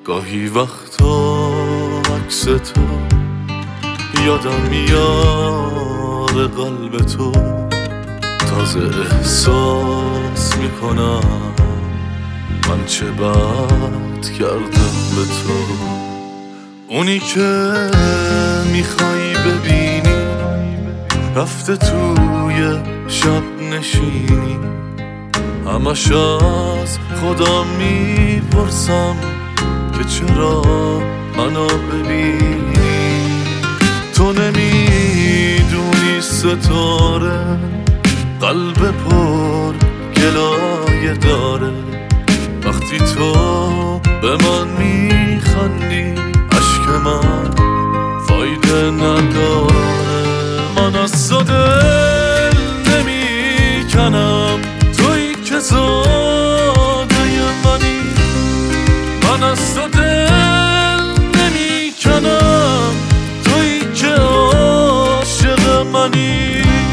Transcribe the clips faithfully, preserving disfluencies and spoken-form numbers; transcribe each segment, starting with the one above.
گاهی وقتا عکس تو یادم میاد، قلب تو تازه احساس میکنم من چه بد کردم به تو. اونی که میخوای ببینی رفته توی شب نشینی، همش از خودم میپرسم که چرا منو ببینی. تو نمیدونی ستاره قلب پر گلایه داره، وقتی تو به من میخندی عشق من فایده نداره. من از تو دل نمیکنم، تویی که زاده منی. من از تو دل نمیکنم، تویی که عاشق منی.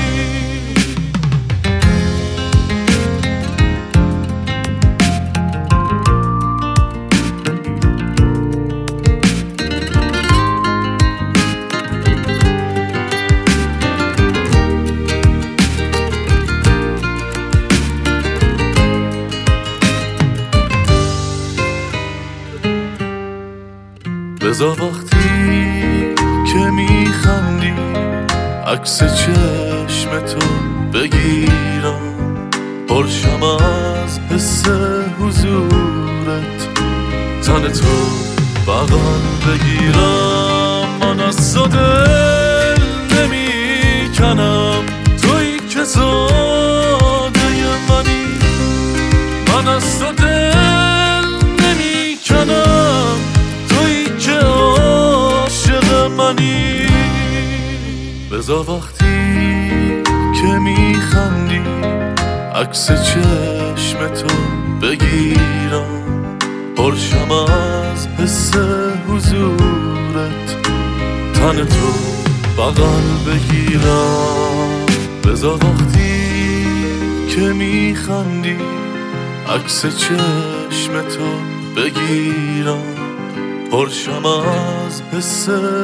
بذار وقتی که میخندی عکس چشم تو بگیرم، پرشم از حس حضورت تن تو بغل بگیرم. من از تو دل نمیکنم، تویی که زاده منی. من از تو دل نمیکنم، که عاشق منی. بذار وقتی که میخندی عکس چشم تو بگیرم، پرشم از حس حضورت تن تو بغل بگیرم. بذار وقتی که میخندی عکس چشم تو بگیرم، پرشم از حس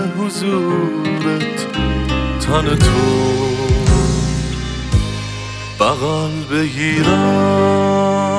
حضورت تن تو بغل بگیرم.